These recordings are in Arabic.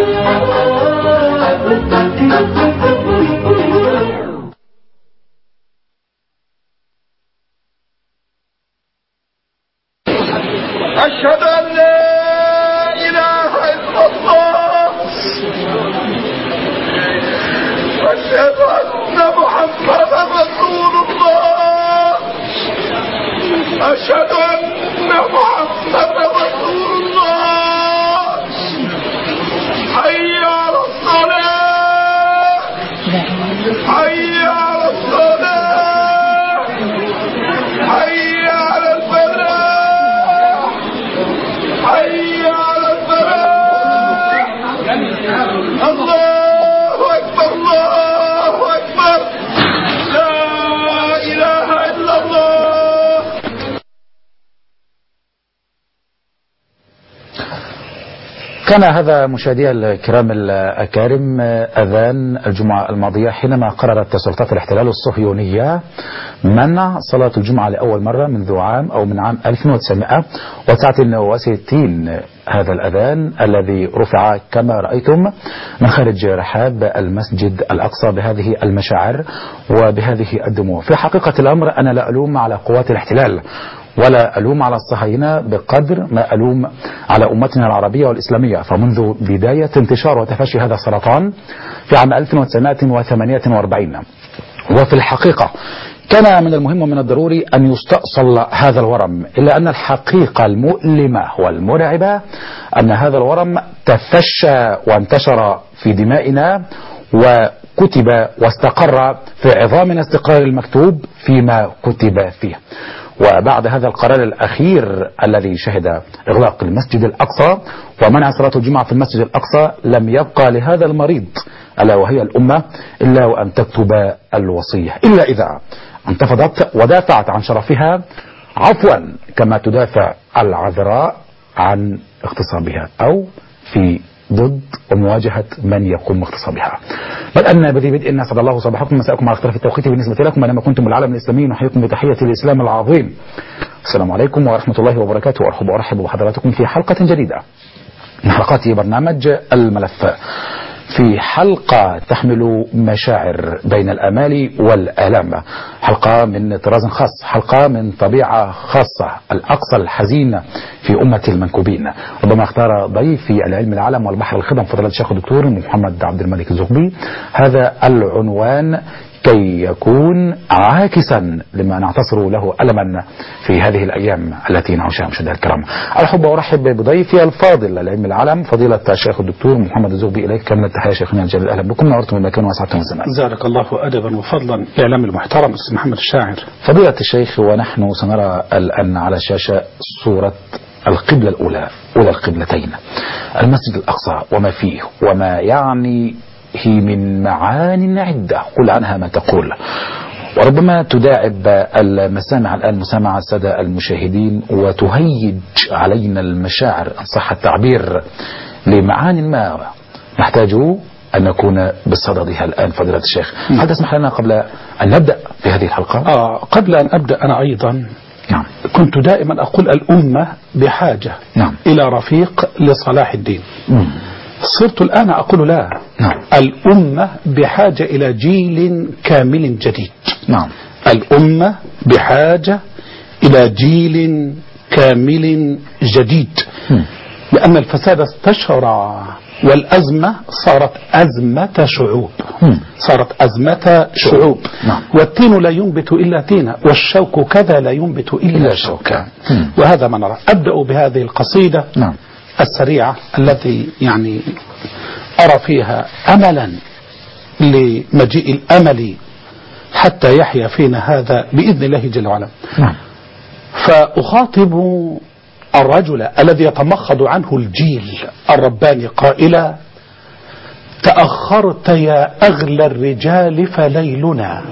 أشهد أن لا إله إلا الله، أشهد أن محمدا رسول الله، أشهد أن محمدا رسول الله. حي على الصلاة، حي على الصلاة، حي على الفلاح، حي على الفلاح. الله أكبر، الله أكبر، لا إله إلا الله. كان هذا مشاهدي الكرام الأكارم أذان الجمعة الماضية حينما قررت سلطات الاحتلال الصهيونية منع صلاة الجمعة لأول مرة منذ عام أو من عام 1969. هذا الأذان الذي رفع كما رأيتم من خارج رحاب المسجد الأقصى بهذه المشاعر وبهذه الدموع. في حقيقة الأمر أنا لا ألوم على قوات الاحتلال ولا ألوم على الصهاينة بقدر ما ألوم على أمتنا العربية والإسلامية. فمنذ بداية انتشار وتفشي هذا السرطان في عام 1948 وفي الحقيقة كان من المهم ومن الضروري أن يستأصل هذا الورم، إلا أن الحقيقة المؤلمة والمرعبة أن هذا الورم تفشى وانتشر في دمائنا وكتب واستقر في عظامنا استقرار المكتوب فيما كتب فيه. وبعد هذا القرار الأخير الذي شهد إغلاق المسجد الأقصى ومنع صلاة الجمعة في المسجد الأقصى لم يبقى لهذا المريض ألا وهي الأمة إلا وأن تكتب الوصية، إلا إذا انتفضت ودافعت عن شرفها عفوا كما تدافع العذراء عن اغتصابها أو في ضد ومواجهة من يقوم اغتصابها. بدأنا بذي بدء أسعد الله صباحكم مساءكم على اختلاف التوقيت بالنسبة لكم أينما كنتم العالم الإسلامي، نحييكم بتحية الإسلام العظيم. السلام عليكم ورحمة الله وبركاته، وأرحب بحضراتكم في حلقة جديدة من حلقات برنامج الملف، في حلقة تحمل مشاعر بين الآمال والآلام، حلقة من طراز خاص، حلقة من طبيعة خاصة، الأقصى الحزين في أمة المنكوبين. ربما اختار ضيفي العلم العالم والبحر الخضم فضيلة الشيخ الدكتور محمد عبد الملك الزغبي هذا العنوان كي يكون عاكسا لما نعتصر له ألما في هذه الأيام التي نعيشها. مشاهدينا الكرام، أحب وأرحب بضيفي الفاضل العلم العالم فضيلة الشيخ الدكتور محمد الزغبي. إليك كامل التحية شيخنا الجليل، أهلا بكم، نورتم المكان وأسعدتم الزمان. زادك الله أدبا وفضلا الإعلام المحترم أستاذ محمد الشاعر. فضيلة الشيخ، ونحن سنرى الآن على الشاشة صورة القبلة الأولى، أولى القبلتين، المسجد الأقصى وما فيه وما يعني هي من معان عدة، قل عنها ما تقول. وربما تداعب المسامع الآن مسامع السادة المشاهدين وتهيج علينا المشاعر إن صح التعبير لمعان ما نحتاج أن نكون بصددها الآن. فضيلة الشيخ، هل تسمح لنا قبل أن نبدأ في هذه الحلقة؟ قبل أن أبدأ أنا أيضا نعم. كنت دائما أقول الأمة بحاجة نعم. إلى رفيق لصلاح الدين. صرت الآن أقول لا، نعم. الأمة بحاجة إلى جيل كامل جديد. نعم. الأمة بحاجة إلى جيل كامل جديد، لأن الفساد استشرع والأزمة صارت أزمة شعوب، صارت أزمة شعوب. نعم. والتين لا ينبت إلا تينا والشوك كذا لا ينبت إلا شوكا. وهذا ما نرى. أبدأ بهذه القصيدة نعم. السريعة التي يعني أرى فيها أملا لمجيء الأمل حتى يحيا فينا هذا بإذن الله جل وعلا. نعم. فأخاطب الرجل الذي يتمخض عنه الجيل الرباني قائلا: تأخرت يا أغلى الرجال فليلنا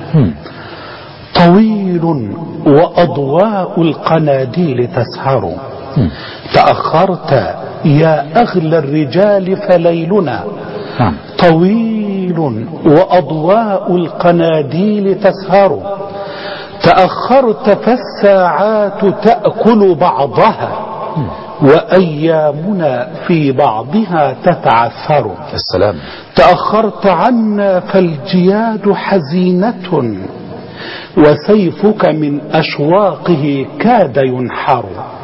طويل وأضواء القناديل تسهر. تأخرت يا أغلى الرجال فليلنا طويل وأضواء القناديل تسهر. تأخرت فالساعات تأكل بعضها وأيامنا في بعضها تتعثر. السلام. تأخرت عنا فالجياد حزينة وسيفك من أشواقه كاد ينحر.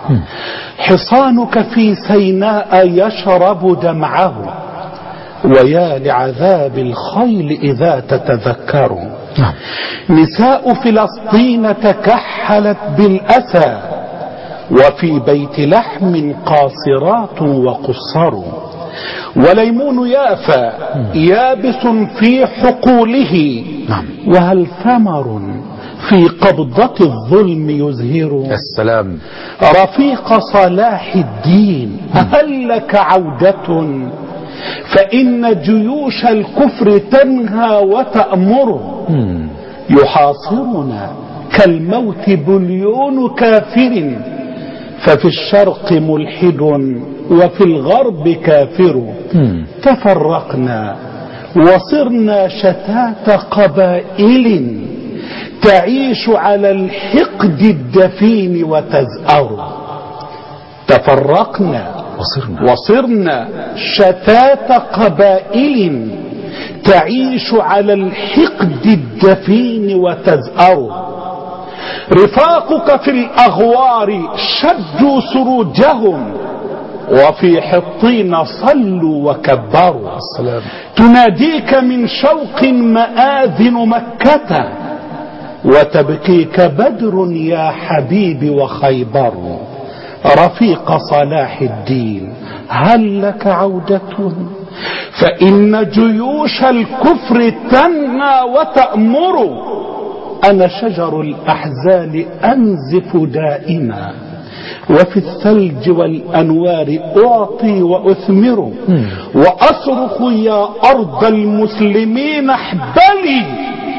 حصانك في سيناء يشرب دمعه ويا لعذاب الخيل إذا تتذكر. نساء فلسطين تكحلت بالأسى وفي بيت لحم قاصرات وقصر. وليمون يافى يابس في حقوله وهل ثمر في قبضة الظلم يزهر. السلام. رفيق صلاح الدين هل لك عودة فإن جيوش الكفر تنهى وتأمر. يحاصرنا كالموت بليون كافر ففي الشرق ملحد وفي الغرب كافر. تفرقنا وصرنا شتات قبائل تعيش على الحقد الدفين وتزأر. تفرقنا وصرنا شتات قبائل تعيش على الحقد الدفين وتزأر. رفاقك في الأغوار شدوا سروجهم وفي حطين صلوا وكبروا. السلام. تناديك من شوق مآذن مكة وتبكيك بدر يا حبيبي وخيبر. رفيق صلاح الدين هل لك عودة فإن جيوش الكفر تنهى وتأمر. أنا شجر الأحزان أنزف دائما وفي الثلج والأنوار أعطي وأثمر. وأصرخ يا أرض المسلمين احبلي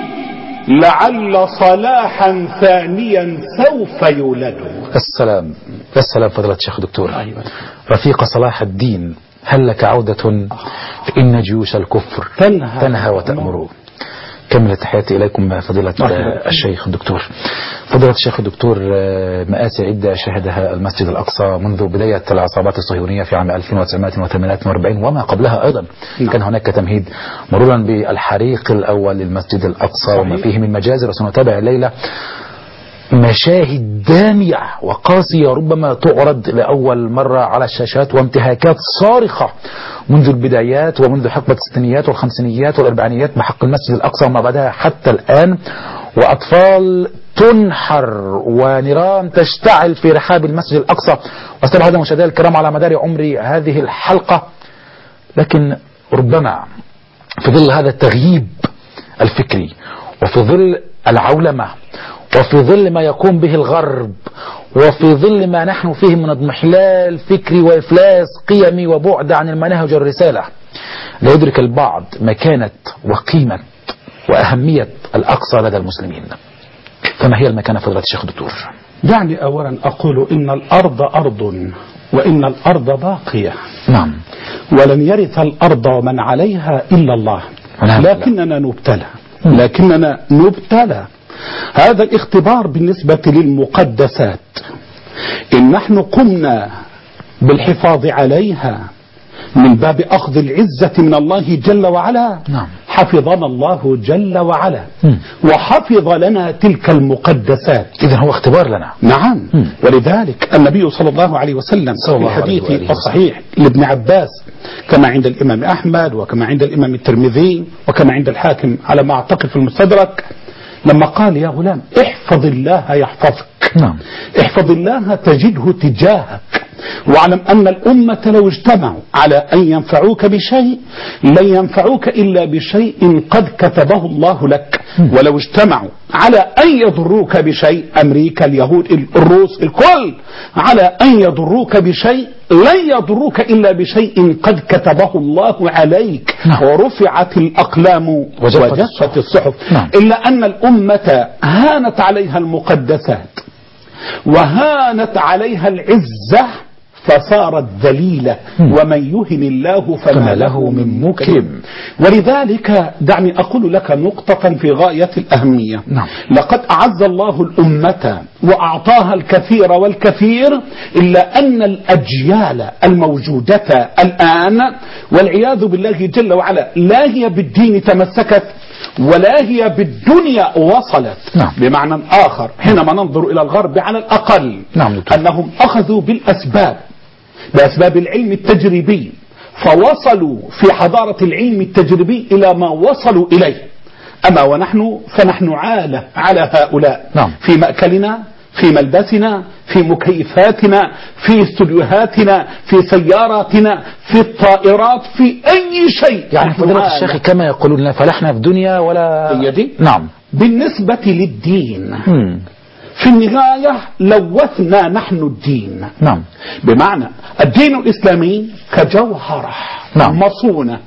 لعل صلاحا ثانيا سوف يولد. السلام. السلام فضيلة الشيخ دكتور. أيوة. رفيق صلاح الدين هل لك عودة فإن جيوش الكفر تنهى وتأمر. كمل تحياتي إليكم فضيلة الشيخ الدكتور. فضيلة الشيخ الدكتور، مآسي عدة شهدها المسجد الأقصى منذ بداية العصابات الصهيونية في عام 1948 وما قبلها أيضا. كان هناك تمهيد مرورا بالحريق الأول للمسجد الأقصى وما فيه من مجازر. وسنتابع الليلة مشاهد دامية وقاسية ربما تعرض لأول مرة على الشاشات وانتهاكات صارخة منذ البدايات ومنذ حقبة الستينيات والخمسينيات والأربعينيات بحق المسجد الأقصى وما بعدها حتى الآن. وأطفال تنحر ونيران تشتعل في رحاب المسجد الأقصى. واستمع هذا مشاهدينا الكرام على مدار عمر هذه الحلقة، لكن ربما في ظل هذا التغييب الفكري وفي ظل العولمة وفي ظل ما يقوم به الغرب وفي ظل ما نحن فيه من اضمحلال فكري وإفلاس قيمي وبعد عن المناهج والرسالة، لا يدرك البعض مكانة وقيمة وأهمية الأقصى لدى المسلمين. فما هي المكانة فضيلة الشيخ دكتور؟ دعني أولا أقول إن الأرض أرض وإن الأرض باقية. نعم. ولن يرث الأرض ومن عليها إلا الله. لكننا نبتلى. هذا الاختبار بالنسبة للمقدسات إن نحن قمنا بالحفاظ عليها من باب أخذ العزة من الله جل وعلا. نعم. حفظنا الله جل وعلا وحفظ لنا تلك المقدسات. إذن هو اختبار لنا. نعم. ولذلك النبي صل الله عليه وسلم في الحديث الصحيح لابن عباس كما عند الإمام أحمد وكما عند الإمام الترمذي وكما عند الحاكم على ما أعتقد في المستدرك لما قال يا غلام احفظ الله يحفظك. نعم. احفظ الله تجده تجاهك. واعلم أن الأمة لو اجتمعوا على أن ينفعوك بشيء لن ينفعوك إلا بشيء قد كتبه الله لك. ولو اجتمعوا على أن يضروك بشيء أمريكا اليهود الروس الكل على أن يضروك بشيء لن يضروك إلا بشيء قد كتبه الله عليك. ورفعت الأقلام وجفت الصحف. إلا أن الأمة هانت عليها المقدسات وهانت عليها العزة فصارت ذليلة ومن يهن الله فما له من مكرم. ولذلك دعني أقول لك نقطة في غاية الأهمية. لقد أعز الله الأمة وأعطاها الكثير والكثير، إلا أن الأجيال الموجودة الآن والعياذ بالله جل وعلا لا هي بالدين تمسكت ولا هي بالدنيا وصلت. بمعنى آخر حينما ننظر إلى الغرب على الأقل أنهم أخذوا بأسباب العلم التجريبي، فوصلوا في حضارة العلم التجريبي إلى ما وصلوا إليه. أما ونحن فنحن عالة على هؤلاء في مأكلنا، في ملبسنا، في مكيفاتنا، في استوديوهاتنا، في سياراتنا، في الطائرات، في أي شيء. يعني فضيلة الشيخ كما يقولون فلحنا في دنيا ولا هي دي. نعم. بالنسبة للدين في النهاية لوثنا نحن الدين. بمعنى الدين الإسلامي كجوهرة مصونة،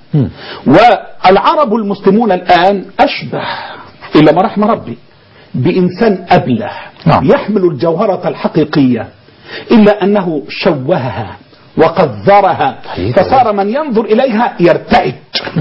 والعرب المسلمون الآن أشبه إلا ما رحم ربي بإنسان أبله يحمل الجوهرة الحقيقية، إلا أنه شوهها وقذرها، فصار من ينظر إليها يرتعد.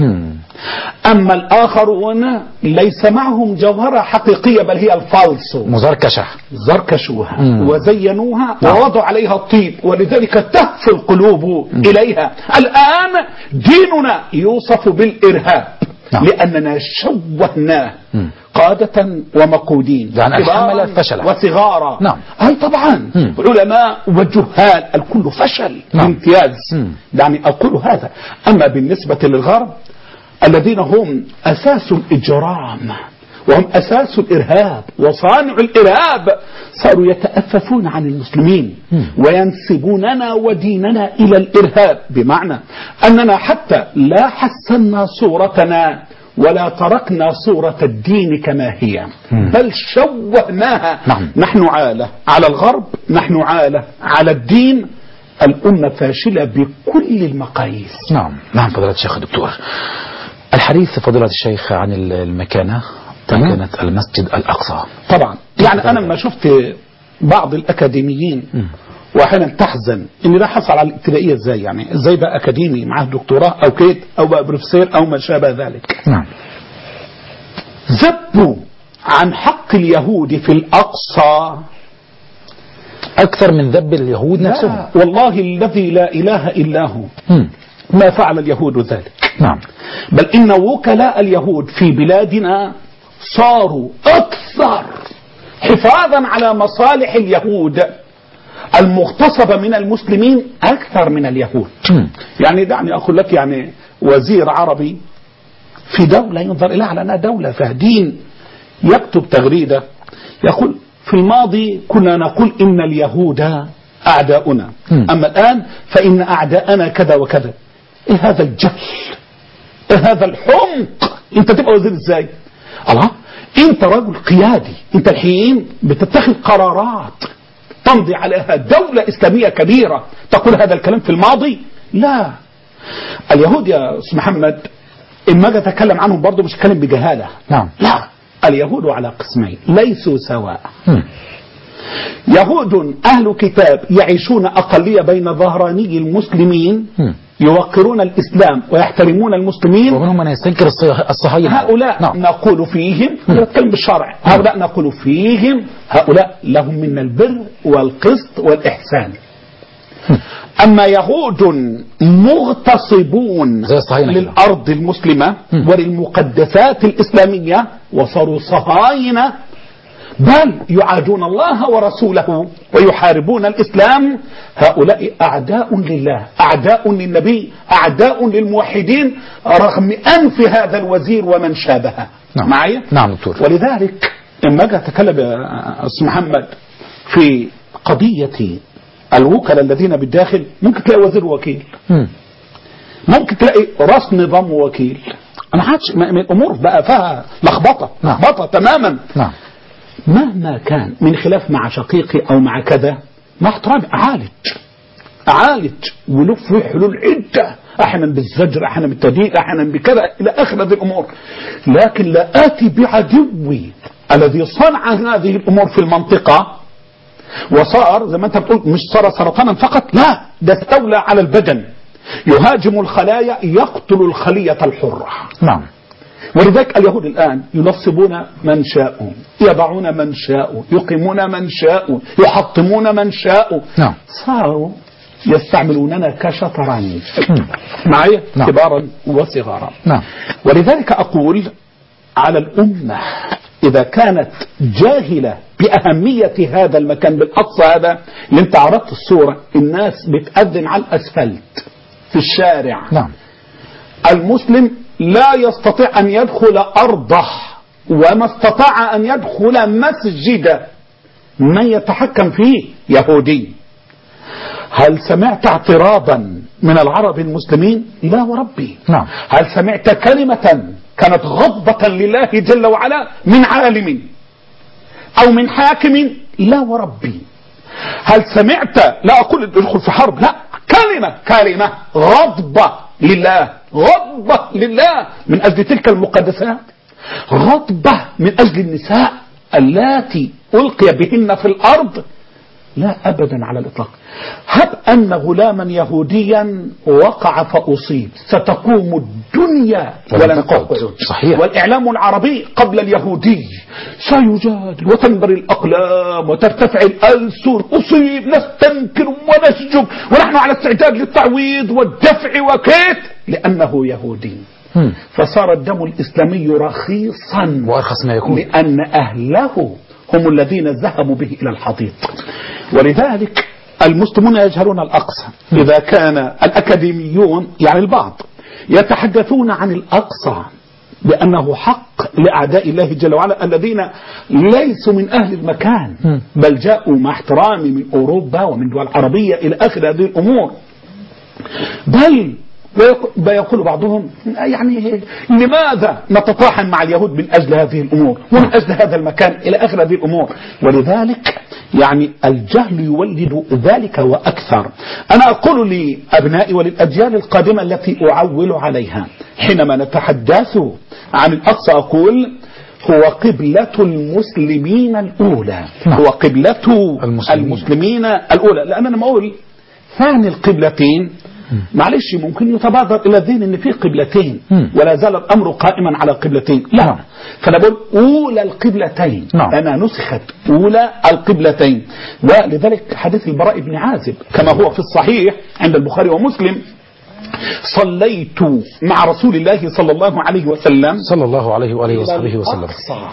أما الآخرون ليس معهم جوهرة حقيقية، بل هي الفالصو زركشوها وزينوها ووضعوا عليها الطيب، ولذلك تهف القلوب إليها. الآن ديننا يوصف بالإرهاب لأننا شوهناه قادة ومقودين، يعني الحملة فشل وصغارا. أي طبعا العلماء والجهال الكل فشل بامتياز. يعني أقول هذا. أما بالنسبة للغرب الذين هم أساس الإجرام وهم أساس الإرهاب وصانع الإرهاب، صاروا يتأففون عن المسلمين وينسبوننا وديننا إلى الإرهاب، بمعنى أننا حتى لا حسنا صورتنا ولا تركنا صورة الدين كما هي، بل شوهناها. نحن عالة على الغرب، نحن عالة على الدين. الأمة فاشلة بكل المقاييس. نعم فضيلة الشيخ الدكتور. الحديث فضيلة الشيخ عن المكانة، مكانة المسجد الأقصى. طبعا يعني أنا لما شفت بعض الأكاديميين وأحيانا تحزن إن ده حصل على الابتدائية إزاي، يعني إزاي بقى أكاديمي معاه دكتوراه أو كيد أو بقى بروفيسور أو ما شابه ذلك. ذبوا عن حق اليهود في الأقصى أكثر من ذب اليهود نفسهم. والله الذي لا إله إلا هو ما فعل اليهود ذلك. بل إن وكلاء اليهود في بلادنا صاروا أكثر حفاظا على مصالح اليهود المغتصبة من المسلمين أكثر من اليهود. يعني دعني أقول لك، يعني وزير عربي في دولة ينظر إليها على أنها دولة فيها دين يكتب تغريدة يقول في الماضي كنا نقول إن اليهود أعداؤنا، أما الآن فإن أعداءنا كذا وكذا. إيه هذا الجهل؟ إيه هذا الحمق؟ أنت تبقى وزير إزاي؟ الله، أنت رجل قيادي، أنت الحين بتتخذ قرارات تمضي عليها دولة إسلامية كبيرة، تقول هذا الكلام في الماضي؟ لا. اليهود يا أستاذ محمد إما أجي أتكلم عنهم برضو مش أتكلم بجهالة. لا، اليهود على قسمين ليسوا سواء. يهود أهل كتاب يعيشون أقلية بين ظهراني المسلمين، يوقرون الإسلام ويحترمون المسلمين، ومنهم من يستنكر الصهاينة. هؤلاء نقول فيهم، نتكلم بالشرع، هؤلاء نقول فيهم هؤلاء لهم من البر والقسط والإحسان. أما يهود مغتصبون للأرض المسلمة وللمقدسات الإسلامية وصاروا صهاينة، بل يعادون الله ورسوله ويحاربون الإسلام. هؤلاء أعداء لله، أعداء للنبي، أعداء للموحدين، رغم أنف هذا الوزير ومن شابهه. معي؟ نعم دكتور. ولذلك لما أجي أتكلم يا أستاذ محمد في قضية الوكلاء الذين بالداخل، ممكن تلاقي وزير وكيل، ممكن تلاقي رأس نظام وكيل. أنا حاجة الأمور بقى فيها لخبطة تماما. مهما كان من خلاف مع شقيقي أو مع كذا، مع احترام أعالج ولف في حلول عدة، أحيانا بالزجر، أحيانا بالتدين، أحيانا بكذا إلى آخر هذه الأمور، لكن لا آتي بعدوي الذي صنع هذه الأمور في المنطقة وصار زي ما أنت بتقول مش صار سرطانا فقط، لا، ده استولى على البدن، يهاجم الخلايا، يقتل الخلية الحرة. نعم. ولذلك اليهود الآن ينصبون من شاءوا، يضعون من شاءوا، يقيمون من شاءوا، يحطمون من شاءوا. نعم. صاروا يستعملوننا كشطرنج معي، نعم. كبارا وصغارا. نعم. ولذلك أقول على الأمة إذا كانت جاهلة بأهمية هذا المكان بالأقصى هذا اللي انت عرضت الصورة، الناس بتأذن على الأسفلت في الشارع. نعم. المسلم لا يستطيع أن يدخل أرضه، وما استطاع أن يدخل مسجد من يتحكم فيه يهودي. هل سمعت اعتراضا من العرب المسلمين؟ لا وربي. نعم. هل سمعت كلمة كانت غضبة لله جل وعلا من عالم أو من حاكم؟ لا وربي. هل سمعت، لا أقول ادخل في حرب، لا، كلمة غضبة لله، غضبة لله من أجل تلك المقدسات، غضبة من أجل النساء اللاتي ألقي بهن في الأرض، لا أبدا على الإطلاق. هب أن غلاما يهوديا وقع فأصيب، ستقوم الدنيا ولن تقعد. صحيح. والإعلام العربي قبل اليهودي سيجادل وتنبري الأقلام وترتفع الألسن، أصيب، نستنكر ونسجب، ونحن على استعداد للتعويض والدفع وكيت لأنه يهودي. فصار الدم الإسلامي رخيصا وأرخص ما يكون، لأن أهله هم الذين ذهبوا به إلى الحضيض. ولذلك المسلمون يجهلون الأقصى. إذا كان الأكاديميون يعني البعض يتحدثون عن الأقصى بأنه حق لأعداء الله جل وعلا الذين ليسوا من أهل المكان، بل جاءوا مع احترامي من أوروبا ومن دول عربية إلى آخر هذه الأمور، بل ويقول بعضهم يعني لماذا نتطاحن مع اليهود من أجل هذه الأمور ومن أجل هذا المكان إلى آخر هذه الأمور. ولذلك يعني الجهل يولد ذلك وأكثر. أنا أقول لأبنائي وللأجيال القادمة التي أعول عليها حينما نتحدث عن الأقصى، أقول هو قبلة المسلمين الأولى، هو قبلة المسلمين الأولى. لأن أنا ما أقول ثاني القبلتين، معلش ممكن يتبادر إلى الذهن أن في قبلتين ولا زال الأمر قائما على قبلتين، لا، فأنا بقول أولى القبلتين، أنا نسخت أولى القبلتين. ولذلك حديث البراء بن عازب كما هو في الصحيح عند البخاري ومسلم: صليت مع رسول الله صلى الله عليه وسلم صلى الله عليه وآله وصحبه وسلم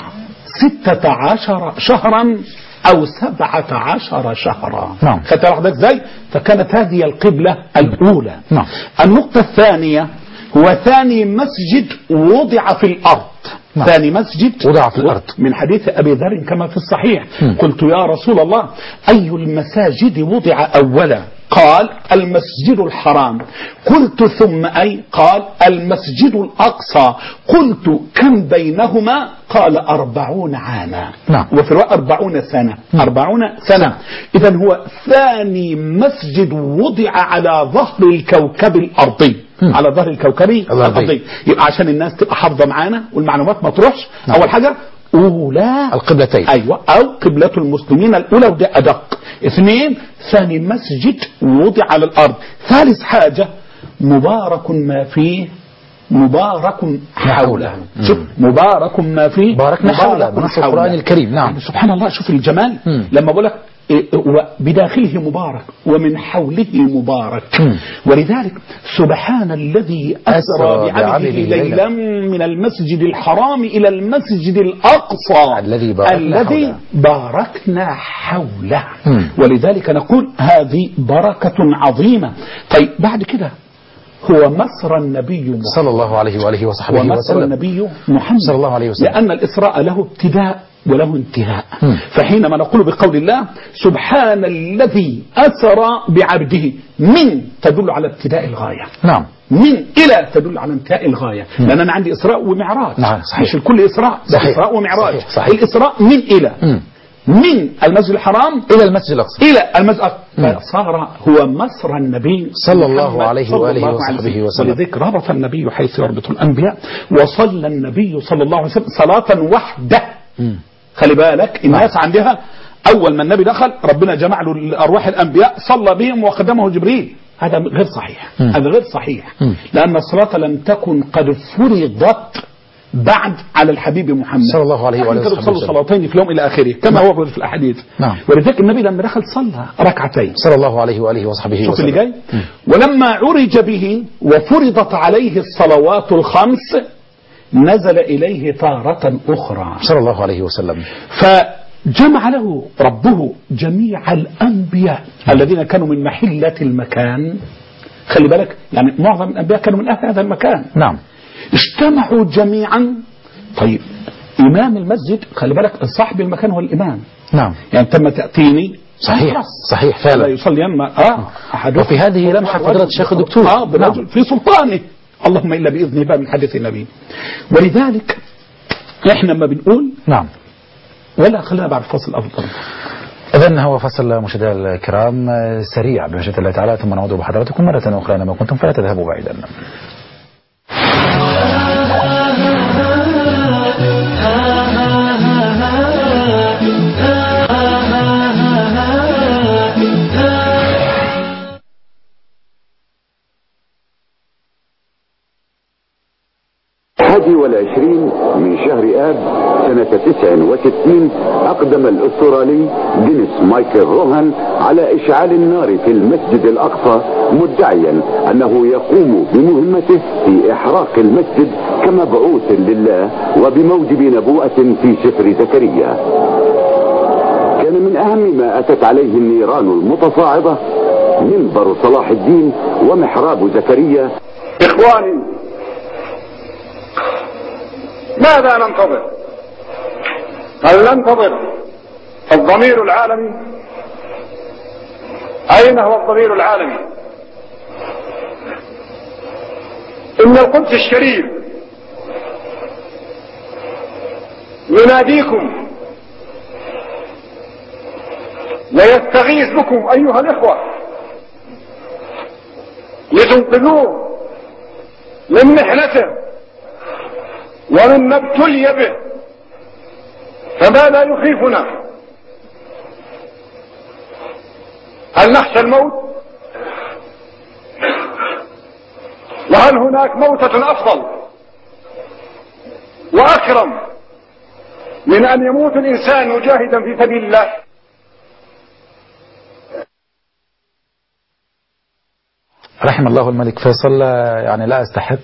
16 شهرا أو 17 شهرا. نعم. فتلاحظ ازاي؟ فكانت هذه القبلة الأولى. نعم. النقطة الثانية هو ثاني مسجد وضع في الأرض. نعم. ثاني مسجد وضع في الأرض من حديث أبي ذر كما في الصحيح. قلت يا رسول الله أي المساجد وضع أولا؟ قال المسجد الحرام. قلت ثم أي؟ قال المسجد الأقصى. قلت كم بينهما؟ قال 40 عاما. نعم. وفي الرواية 40 سنة. 40 سنة. إذن هو ثاني مسجد وضع على ظهر الكوكب الأرضي، على ظهر الكوكب الأرضي. يبقى عشان الناس تبقى حافظة معانا والمعلومات ما تروحش. نعم. أول حاجة أولى القبلتين، أيوة، أو قبلة المسلمين الأولى، وده أدق. 2 ثاني مسجد وضع على الأرض. ثالث حاجة مبارك ما فيه مبارك حوله. شوف مبارك ما فيه باركنا حوله بنص القرآن الكريم. نعم. يعني سبحان الله، شوف الجمال. لما بقول لك بداخله مبارك ومن حوله مبارك. ولذلك سبحان الذي أسرى بعبده ليلا من المسجد الحرام إلى المسجد الأقصى الذي باركنا حوله. ولذلك نقول هذه بركة عظيمة. طيب بعد كده هو مصر النبي محمد صلى الله عليه وآله وصحبه وسلم، ومصر النبي محمد صلى الله عليه وسلم، لأن الإسراء له ابتداء وله انتهاء. فحينما نقول بقول الله سبحان الذي أسرى بعبده، من تدل على ابتداء الغاية. نعم. من إلى تدل على انتهاء الغاية. لأن أنا عندي إسراء ومعراج. نعم. صحيح. مش الكل إسراء، ده إسراء ومعراج. صحيح. صحيح. الإسراء من إلى من المسجد الحرام إلى المسجد الأقصى، إلى المسجد الأقصى. صار هو مصر النبي صلى الله عليه وآله وصحبه وسلم. ولذلك ربط النبي حيث يربط الأنبياء، وصلى النبي صلى الله عليه وسلم صلاة وحده. خلي بالك الناس عندها أول ما النبي دخل ربنا جمع له أرواح الأنبياء صلى بهم وقدمه جبريل. هذا غير صحيح. هذا غير صحيح. لأن الصلاة لم تكن قد فرضت بعد على الحبيب محمد صلى الله عليه وآله وسلم. صلوا صلاتين في اليوم إلى آخره كما هو في الأحاديث. ولذلك النبي لما دخل صلى ركعتين صلى الله عليه وآله وصحبه وسلم. شوف اللي جاي. ولما عرج به وفرضت عليه الصلوات الخمس نزل إليه تارة أخرى صلى الله عليه وسلم. فجمع له ربه جميع الأنبياء الذين كانوا من محلة المكان. خلي بالك يعني معظم الأنبياء كانوا من أهل هذا المكان. نعم. اجتمعوا جميعا. طيب إمام المسجد خلي بالك صاحب المكان هو الإمام. نعم. يعني تم تأتيني صحيح صحيح فعلا. لا يصلي يما وفي هذه لمحة فضيلة الشيخ الدكتور نعم. في سلطانه اللهم إلا بإذنه بقى من حديث النبي. ولذلك احنا ما بنقول نعم ولا خلينا بعد فصل أفضل. إذن هو فصل مشاهدينا الكرام سريع بمشيئة الله تعالى ثم نعود بحضراتكم مرة أخرى لما كنتم فلا تذهبوا بعيدا. والعشرين من شهر آب سنة 69 أقدم الأسترالي دينيس مايكل روهان على إشعال النار في المسجد الأقصى مدعيا أنه يقوم بمهمته في إحراق المسجد كمبعوث لله وبموجب نبوءة في سفر زكريا. كان من أهم ما أتت عليه النيران المتصاعدة منبر صلاح الدين ومحراب زكريا. إخواني ماذا ننتظر؟ هل ننتظر الضمير العالمي؟ أين هو الضمير العالمي؟ إن القدس الشريف يناديكم ويستغيث بكم أيها الإخوة لتنقذوه من محنته ومن ما ابتلي به. فماذا يخيفنا؟ هل نخشى الموت؟ وهل هناك موتة أفضل وأكرم من أن يموت الإنسان مجاهدا في سبيل الله؟ رحم الله الملك فيصل. يعني لا أستحق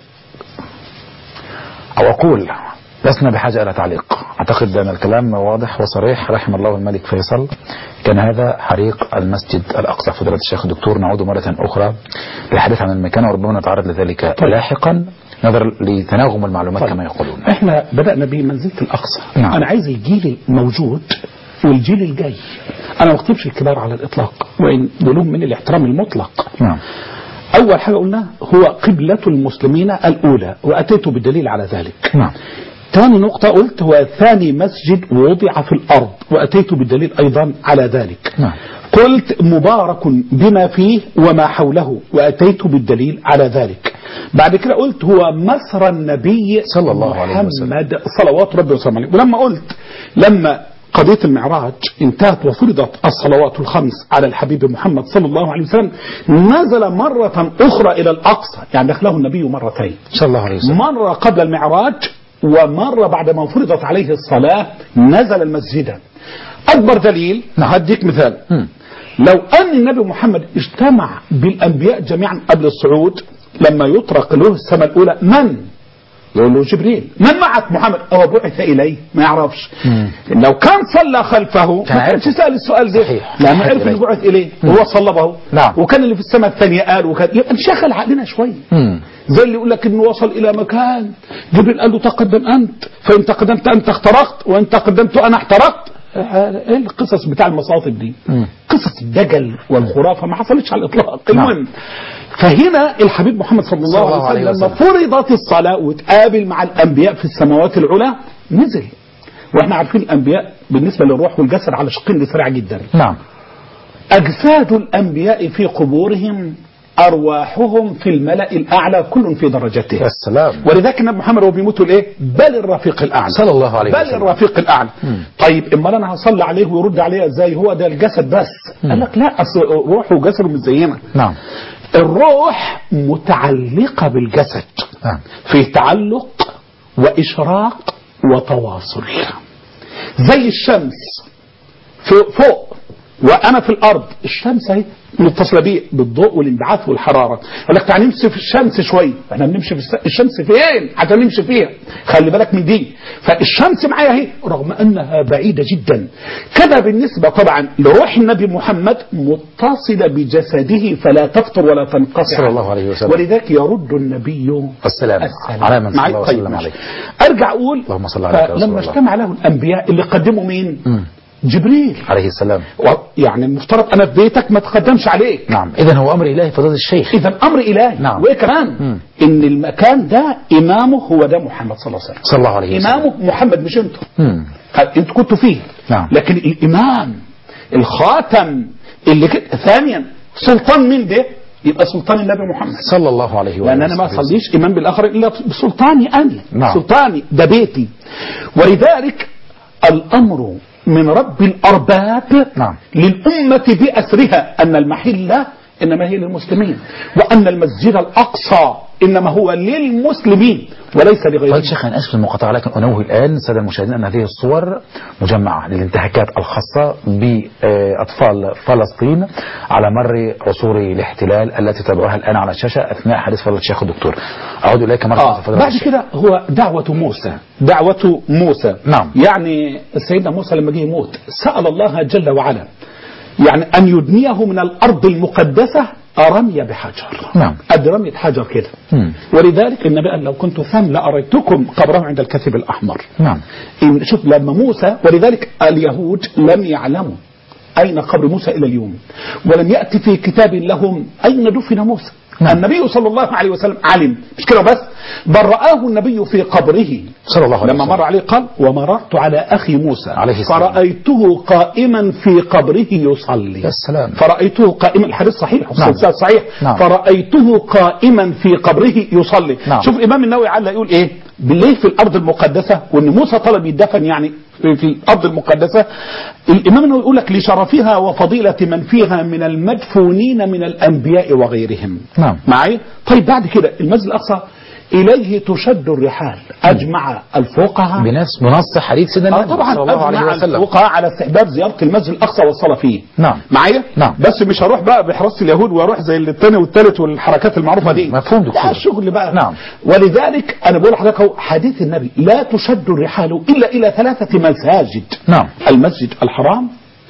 أو أقول لسنا بحاجة إلى تعليق. أعتقد أن الكلام واضح وصريح. رحم الله الملك فيصل. كان هذا حريق المسجد الأقصى. فضيلة الشيخ الدكتور نعود مرة أخرى للحديث عن المكان وربما نتعرض لذلك لاحقا نظرا لتناغم المعلومات كما يقولون. احنا بدأنا بمنزلة الأقصى. نعم. أنا عايز الجيل الموجود والجيل الجاي. أنا ما اختبش الكبار على الإطلاق وإن لهم من الاحترام المطلق. نعم. أول حاجة قلنا هو قبلة المسلمين الأولى وأتيت بالدليل على ذلك. نعم. ثاني نقطة قلت هو ثاني مسجد وضع في الأرض وأتيت بالدليل أيضا على ذلك. نعم. قلت مبارك بما فيه وما حوله وأتيت بالدليل على ذلك. بعد كده قلت هو مسرى النبي صلى الله عليه وسلم محمد صلوات ربي وسلامه عليه. ولما قلت لما قضية المعراج انتهت وفرضت الصلوات الخمس على الحبيب محمد صلى الله عليه وسلم نزل مرة أخرى إلى الأقصى. يعني دخله النبي مرتين صلى الله عليه وسلم. مرة قبل المعراج ومرة بعد ما فرضت عليه الصلاة نزل المسجد. أكبر دليل هديك مثال. لو أن النبي محمد اجتمع بالأنبياء جميعا قبل الصعود لما يطرق له السماء الأولى من؟ يقول له جبريل من معك محمد أو بعث إليه؟ ما يعرفش. لو كان صلى خلفه ما كانش سأل السؤال ده لأنه عرف أنه بعث إليه وهو صلبه. نعم. وكان اللي في السماء الثانية قال وكان يبقى نشغل عقلنا شوي. زي اللي يقول لك إنه وصل إلى مكان جبريل قال له تقدم أنت فإن تقدمت أنت احترقت وإن تقدمت أنا احترقت. ايه القصص بتاع المصاطب دي؟ قصص الدجل والخرافة ما حصلتش على الإطلاق. المهم فهنا الحبيب محمد صلى الله عليه وسلم لما فرضت الصلاة وتقابل مع الأنبياء في السماوات العلى نزل. واحنا عارفين الأنبياء بالنسبة للروح والجسد على شقين سريع جدا. نعم. أجساد الأنبياء في قبورهم أرواحهم في الملأ الأعلى كل في درجته. يا سلام. ولذلك النبي محمد وهو بيموت الايه؟ بل الرفيق الأعلى صلى الله عليه وسلم. بل الرفيق الأعلى. طيب اما انا هصلي عليه ويرد عليه ازاي؟ هو ده الجسد بس. قال لك لا، اصل روحه وجسده مش زينا. نعم. الروح متعلقة بالجسد. نعم. في تعلق وإشراق وتواصل، زي الشمس فوق وأنا في الأرض. الشمس اهي متصلة بيه بالضوء والانبعاث والحرارة. يقول لك تعالى نمشي في الشمس شوية، احنا بنمشي في الشمس فين عشان نمشي فيها؟ خلي بالك من دي. فالشمس معايا اهي رغم أنها بعيدة جدا. كذا بالنسبة طبعا لروح النبي محمد متصلة بجسده فلا تفتر ولا تنقطع صلى الله عليه وسلم. ولذلك يرد النبي السلام على من صلى الله وسلم عليه. أرجع أقول اللهم صل على رسول الله. لما اجتمع له الأنبياء اللي قدموا مين؟ جبريل عليه السلام. يعني المفترض انا في بيتك ما تقدمش عليك. نعم. اذا هو امر الهي فضيلة الشيخ. اذا امر الهي. نعم. وايه كمان؟ ان المكان ده امامه هو ده محمد صلى الله عليه وسلم. صلى الله عليه وسلم. امامه محمد مش انتوا. انتوا كنتوا فيه. نعم. لكن الامام الخاتم اللي ثانيا سلطان مين ده؟ يبقى سلطان النبي محمد صلى الله عليه وسلم. لان انا ما اصليش امام بالاخر الا بسلطاني انا. نعم. سلطاني ده بيتي. ولذلك الامر من رب الأرباب. نعم. للأمة بأسرها أن المحلة إنما هي للمسلمين، وأن المسجد الأقصى إنما هو للمسلمين وليس لغيرهم. طيب شيخ، أنا آسف للمقاطعة لكن أنوه الآن سادة المشاهدين أن هذه الصور مجمعة للانتهاكات الخاصة بأطفال فلسطين على مر عصور الاحتلال التي تابعوها الآن على الشاشة أثناء حديث فضيلة الشيخ الدكتور. أعود إليك مرة بعد كده هو دعوة موسى. نعم. يعني سيدنا موسى لما جه يموت سأل الله جل وعلا يعني أن يدنيه من الأرض المقدسة رمي بحجر. نعم. قد رمية حجر كده. ولذلك النبي قال لو كنت ثم لأريتكم قبره عند الكثب الأحمر. نعم. شوف لما موسى، ولذلك اليهود لم يعلموا أين قبر موسى إلى اليوم، ولم يأتي في كتاب لهم أين دفن موسى. نعم. النبي صلى الله عليه وسلم علم، مش كده بس، بل رآه النبي في قبره صلى الله عليه وسلم. لما مر عليه قال ومررت على أخي موسى عليه السلام فرأيته قائما في قبره يصلي. يا سلام. فرأيته قائما، الحديث صحيح. نعم. صحيح. نعم. فرأيته قائما في قبره يصلي. نعم. شوف الإمام النووي علّ يقول إيه بالليل في الأرض المقدسة، وإن موسى طلب يدفن يعني في الأرض المقدسة. الإمام النووي يقول لك لشرفها وفضيلة من فيها من المدفونين من الأنبياء وغيرهم. نعم. معي؟ طيب بعد كده المسجد الأقصى إليه تشد الرحال. أجمع الفقهاء بنص حديث سيدنا النبي طبعا صلى الله عليه وسلم الفقهاء على استحباب زيارة المسجد الأقصى والصلاة فيه. نعم. معايا؟ نعم. بس مش هروح بقى بحراسة اليهود واروح زي الثاني والثالث والحركات المعروفة دي. مفهوم دكتور. لا الشغل بقى. نعم. ولذلك أنا بقول لحضرتك اهو حديث النبي لا تشد الرحال إلا إلى 3 مساجد. نعم. المسجد الحرام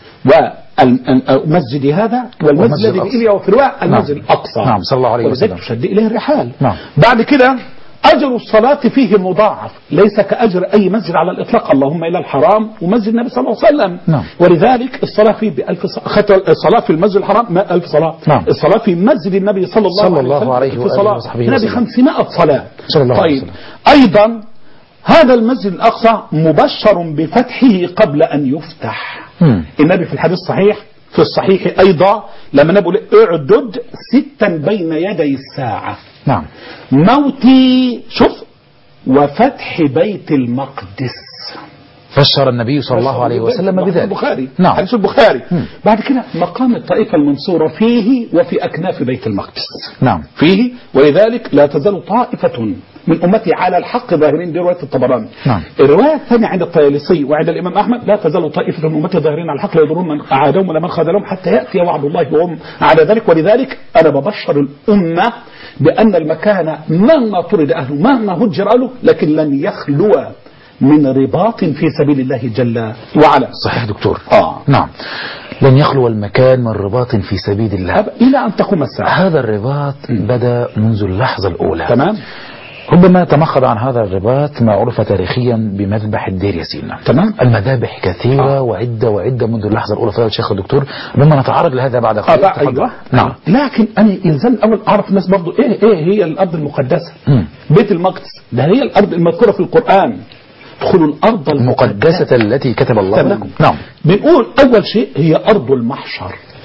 والمسجد هذا والمسجد الذي بإليا وفي رواية المسجد الأقصى. نعم. صلى الله عليه وسلم. ولذلك تشد إليه الرحال. نعم. بعد كده أجر الصلاة فيه مضاعف ليس كأجر أي مسجد على الإطلاق، اللهم إلى الحرام ومسجد النبي صلى الله عليه وسلم. نعم. ولذلك الصلاة فيه ب1000 الصلاة في المسجد الحرام 1000 صلاة. نعم. الصلاة في مسجد النبي صلى الله عليه وسلم هنا ب500 صلاة. صلى الله عليه طيب وسلم. أيضا هذا المسجد الأقصى مبشر بفتحه قبل أن يفتح. النبي في الحديث الصحيح في الصحيح أيضا لما نقول اعدد 6 بين يدي الساعة. نعم. موتي شوف وفتح بيت المقدس. فسر النبي صلى الله عليه وسلم بذلك. البخاري. نعم. حديث البخاري. بعد كده مقام الطائفة المنصورة فيه وفي أكناف بيت المقدس. نعم. فيه. ولذلك لا تزال طائفة من أمتي على الحق ظاهرين، دي رواية الطبراني. نعم. الرواية الثانية عند الطيالسي وعند الإمام أحمد لا تزال طائفة من أمتي ظاهرين على الحق لا يضرون من أعادهم ولا من خذلهم حتى يأتي وعد الله وهم على ذلك. ولذلك أنا ببشر الأمة بأن المكان مهما طرد أهله مهما هجر أهله لكن لن يخلو من رباط في سبيل الله جل وعلا. صحيح دكتور. نعم. لن يخلو المكان من رباط في سبيل الله إلى أن تقوم الساعة. هذا الرباط بدأ منذ اللحظة الأولى. تمام. ربما تمخض عن هذا الرباط ما عرف تاريخيا بمذبح الدير ياسين. تمام. المذابح كثيرة وعدة منذ اللحظة الأولى. فضيلة الشيخ الدكتور ربما نتعرض لهذا بعد قليل. أيوة. نعم. لكن أنا إنسان أول أعرف الناس برضو إيه هي الأرض المقدسة. بيت المقدس ده هي الأرض المذكورة في القرآن. ادخلوا الأرض المقدسة التي كتب الله لكم. نعم. بنقول أول شيء هي أرض المحشر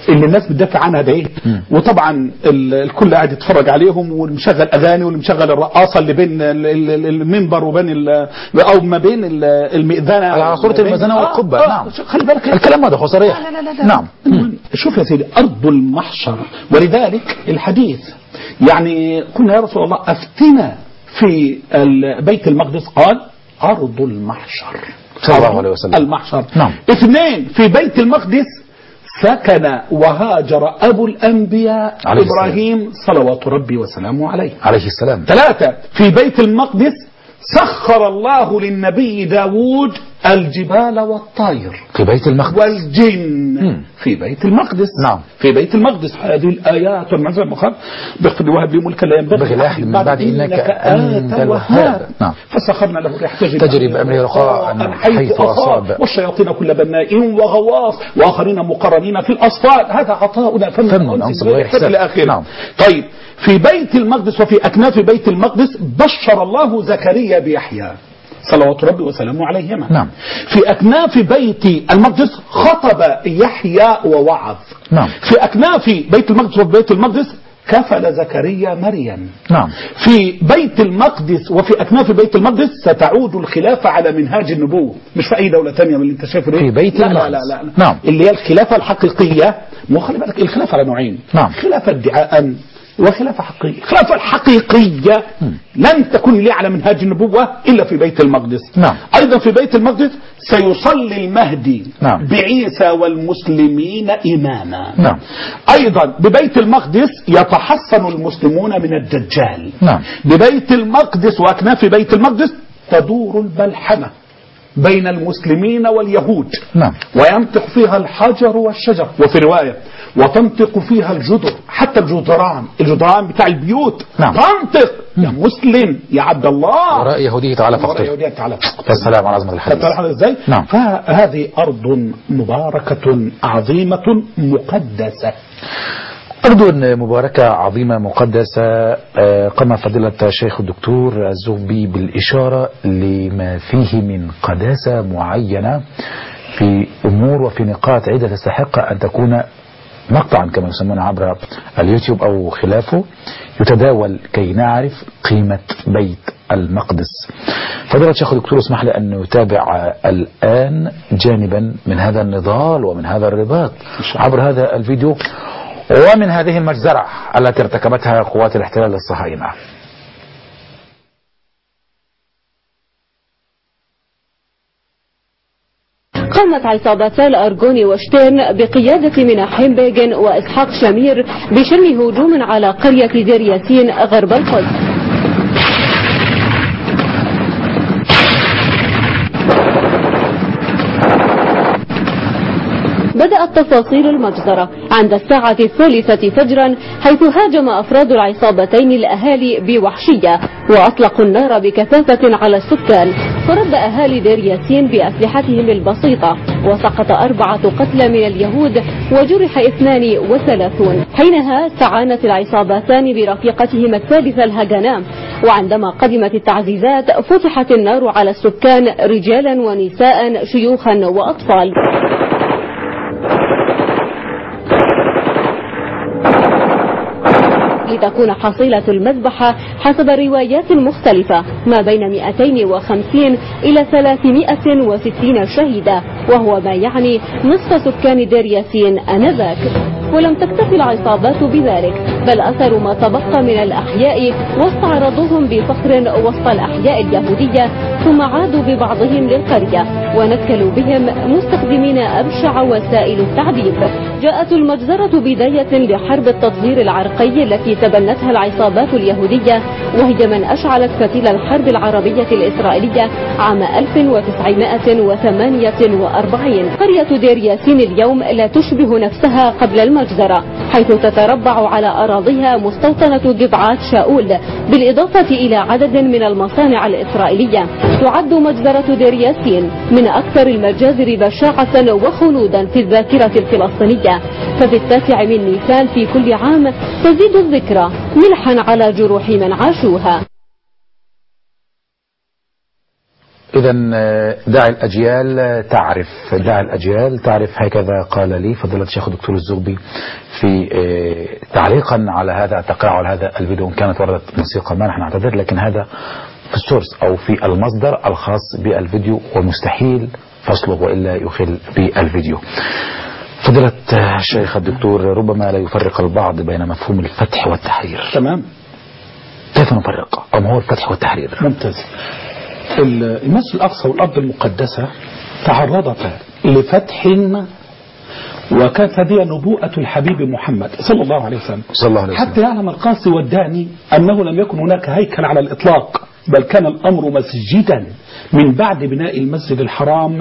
اللي الناس بتدافع عنها ده ايه. وطبعا الكل قاعد يتفرج عليهم، واللي مشغل اغاني واللي مشغل الرقاصه اللي بين المنبر وبين او ما بين المئذنه على صوره المئذنه والقبه. نعم خلي بالك الكلام واضح وصريح. لا. نعم. شوف يا سيدي، ارض المحشر، ولذلك الحديث يعني قلنا يا رسول الله افتنا في بيت المقدس، قال ارض المحشر صلى الله عليه وسلم. المحشر. نعم. 2 في بيت المقدس سكن وهاجر أبو الأنبياء إبراهيم صلوات ربي وسلامه عليه. 3 في بيت المقدس سخر الله للنبي داود الجبال والطير في بيت المقدس والجن في بيت المقدس. نعم. في بيت المقدس. هذه الآيات والمعزة المخاب بقدر وهب لي ملكا لا ينبغي لأحد من بعد إنك أنت الوهاب. نعم. فسخرنا له الريح تجري بأمره رخاء حيث أصاب والشياطين كل بناء وغواص وآخرين مقرنين في الأصفاد، هذا عطاؤنا فمن أنصر غير حساب إلى آخره. نعم. طيب في بيت المقدس وفي أكناف بيت المقدس بشر الله زكريا بيحيى صلوات ربي وسلامه عليهما. نعم. في أكناف بيت المقدس خطب يحيى ووعظ. نعم. في أكناف بيت المقدس وفي بيت المقدس كفل زكريا مريم. نعم. في بيت المقدس وفي أكناف بيت المقدس ستعود الخلافة على منهاج النبوة، مش في أي دولة تانية من اللي أنت شايفه في بيت المقدس. لا. نعم. اللي هي الخلافة الحقيقية. مو خلي بالك الخلافة على نوعين. نعم. خلافة ادعاء وخلافة حقيقية. الخلافة الحقيقية لن تكون لي على منهاج النبوة إلا في بيت المقدس. نعم. أيضا في بيت المقدس سيصلي المهدي نعم. بعيسى والمسلمين إماما. نعم. أيضا ببيت المقدس يتحصن المسلمون من الدجال. نعم. ببيت المقدس وأكناف بيت المقدس تدور البلحمة بين المسلمين واليهود. نعم. وينطق فيها الحجر والشجر، وفي رواية وتنطق فيها الجدر، حتى الجدران بتاع البيوت. نعم. تنطق يا مسلم يا عبد الله وراء يهودية تعالى فاقتل. السلام على عظمة الحديث. ازاي؟ نعم. فهذه أرض مباركة عظيمة مقدسة. أرض مباركة عظيمة مقدسة. قام فضيلة الشيخ الدكتور الزغبي بالإشارة لما فيه من قداسة معينة في أمور وفي نقاط عدة تستحق أن تكون مقطعا كما يسمونه عبر اليوتيوب أو خلافه يتداول كي نعرف قيمة بيت المقدس. فضيلة الشيخ الدكتور اسمح لي أن نتابع الآن جانبا من هذا النضال ومن هذا الرباط عبر هذا الفيديو ومن هذه المجزرة التي ارتكبتها قوات الاحتلال الصهاينة. قامت عصابتا الأرجوني وشتيرن بقيادة مناحيم بيغن وإسحاق شامير بشن هجوم على قرية دير ياسين غرب القدس. بدأت تفاصيل المجزرة عند الساعة 3 فجرا، حيث هاجم أفراد العصابتين الأهالي بوحشية وأطلقوا النار بكثافة على السكان، فرد أهالي دير ياسين بأسلحتهم البسيطة، وسقط 4 قتلى من اليهود وجرح 32. حينها استعانت العصابتان برفيقتهما الثالثة الهجنام، وعندما قدمت التعزيزات فتحت النار على السكان رجالا ونساء شيوخا وأطفال. لتكون حصيلة المذبحة حسب روايات مختلفة ما بين 250 إلى 360 شهيدا، وهو ما يعني نصف سكان دير ياسين آنذاك. ولم تكتفي العصابات بذلك، بل أثروا ما تبقى من الأحياء واستعرضوهم بفخر وسط الأحياء اليهودية، ثم عادوا ببعضهم للقرية ونكلوا بهم مستخدمين أبشع وسائل التعذيب. جاءت المجزرة بداية لحرب التطهير العرقي التي تبنتها العصابات اليهودية، وهي من أشعلت فتيل الحرب العربية الإسرائيلية عام 1948. قرية دير ياسين اليوم لا تشبه نفسها قبل المجزرة، حيث تتربع على أراضيها مستوطنة جبعات شاؤول، بالإضافة إلى عدد من المصانع الإسرائيلية. تعد مجزرة دير ياسين من أكثر المجازر بشاعة وخلودا في الذاكرة الفلسطينية، ففي 9 من نيسان في كل عام تزيد الذكرى ملحا على جروح من عاشوها. إذا داعي الأجيال تعرف هكذا قال لي فضيلة الشيخ الدكتور الزغبي في تعليقا على هذا التقرير وعلى هذا الفيديو. إن كانت وردت موسيقى ما نحن نعتذر، لكن هذا في السورس أو في المصدر الخاص بالفيديو ومستحيل فصله وإلا يخل بالفيديو. فضيلة الشيخ الدكتور، ربما لا يفرق البعض بين مفهوم الفتح والتحرير. تمام. كيف نفرق؟ أو ما هو الفتح والتحرير؟ ممتاز. المسجد الأقصى والأرض المقدسة تعرضتا لفتح، وكانت هذه نبوءة الحبيب محمد صلى الله عليه وسلم حتى يعلم القاسي والداني أنه لم يكن هناك هيكل على الإطلاق، بل كان الأمر مسجدا من بعد بناء المسجد الحرام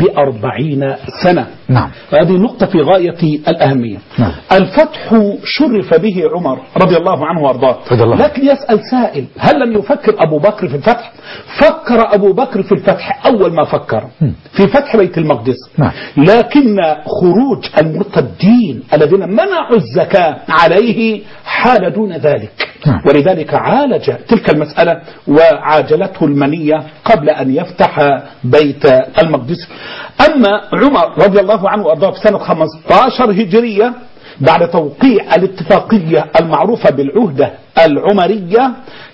ب40 سنة. نعم. هذه نقطة في غاية الأهمية. نعم. الفتح شرف به عمر رضي الله عنه وارضاه، لكن يسأل سائل: هل لم يفكر أبو بكر في الفتح؟ فكر أبو بكر في الفتح أول ما فكر في فتح بيت المقدس. نعم. لكن خروج المرتدين الذين منعوا الزكاة عليه حال دون ذلك. نعم. ولذلك عالج تلك المسألة وعاجلته المنية قبل أن يفتح بيت المقدس. أما عمر رضي الله عنه وأرضاه في سنة 15 هجرية بعد توقيع الاتفاقية المعروفة بالعهدة العمرية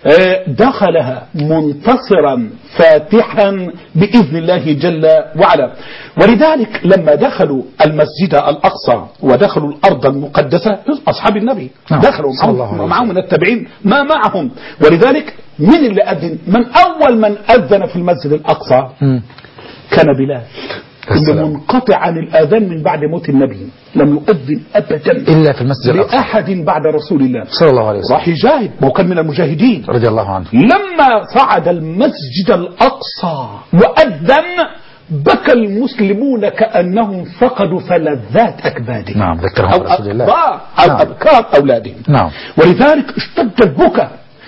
دخلها منتصرا فاتحا بإذن الله جل وعلا. ولذلك لما دخلوا المسجد الأقصى ودخلوا الأرض المقدسة أصحاب النبي دخلوا معهم من التابعين ما معهم. ولذلك من أول من أذن في المسجد الأقصى كان بلال، اللي منقطع عن الآذان من بعد موت النبي، لم يؤذن أبدا إلا في المسجد الأقصى لأحد بعد رسول الله صلى الله عليه وسلم. راح يجاهد، ما هو كان من المجاهدين رضي الله عنه. لما صعد المسجد الأقصى وأذن بكى المسلمون كأنهم فقدوا فلذات أكبادهم. نعم، ذكرهم رسول الله أو أبكار أولادهم. نعم. ولذلك اشتد البكاء،